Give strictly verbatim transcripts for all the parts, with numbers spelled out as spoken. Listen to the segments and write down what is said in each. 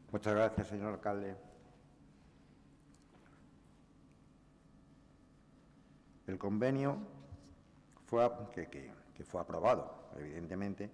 Muchas gracias, señor alcalde. El convenio fue, que, que, que fue aprobado, evidentemente.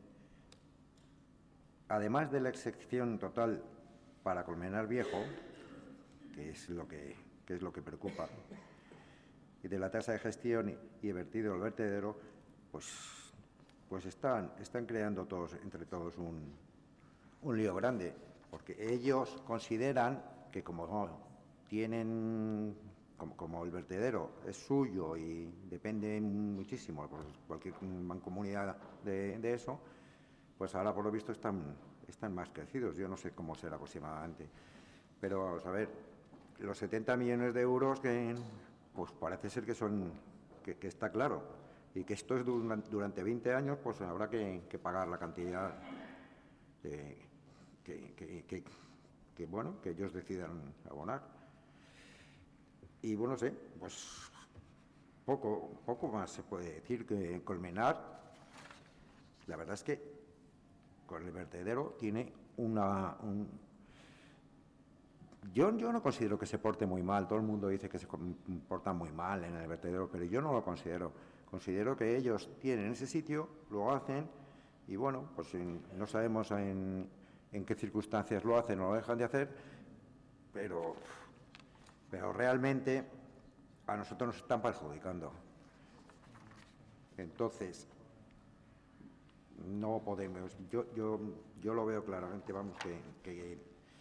Además de la excepción total para Colmenar Viejo, que es lo que, que, es lo que preocupa, y de la tasa de gestión y, y vertido del vertedero, pues, pues están, están creando todos, entre todos un, un lío grande, porque ellos consideran que como no, tienen, como, como el vertedero es suyo y depende muchísimo, pues cualquier mancomunidad de, de eso, pues ahora por lo visto están, están más crecidos. Yo no sé cómo será aproximadamente, pero vamos a ver, los setenta millones de euros que, pues parece ser que son, que, que está claro, y que esto es durante veinte años, pues habrá que, que pagar la cantidad de, que, que, que, que, bueno, que ellos decidan abonar. Y bueno, sé, pues poco, poco más se puede decir que Colmenar, la verdad es que con el vertedero tiene una... Un, yo, yo no considero que se porte muy mal, todo el mundo dice que se porta muy mal en el vertedero, pero yo no lo considero. Considero que ellos tienen ese sitio, lo hacen, y bueno, pues en, no sabemos en, en qué circunstancias lo hacen o lo dejan de hacer, pero, pero realmente a nosotros nos están perjudicando. Entonces, no podemos, yo, yo, yo lo veo claramente, vamos, que, que,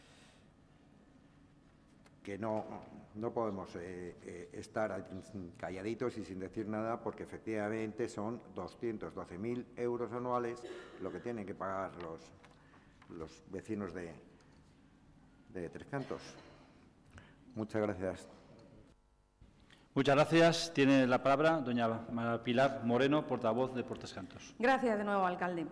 que no, no podemos eh, eh, estar calladitos y sin decir nada, porque efectivamente son doscientos doce mil euros anuales lo que tienen que pagar los, los vecinos de, de Tres Cantos. Muchas gracias. Muchas gracias. Tiene la palabra doña María Pilar Moreno, portavoz de Por Tres Cantos. Gracias de nuevo, alcalde.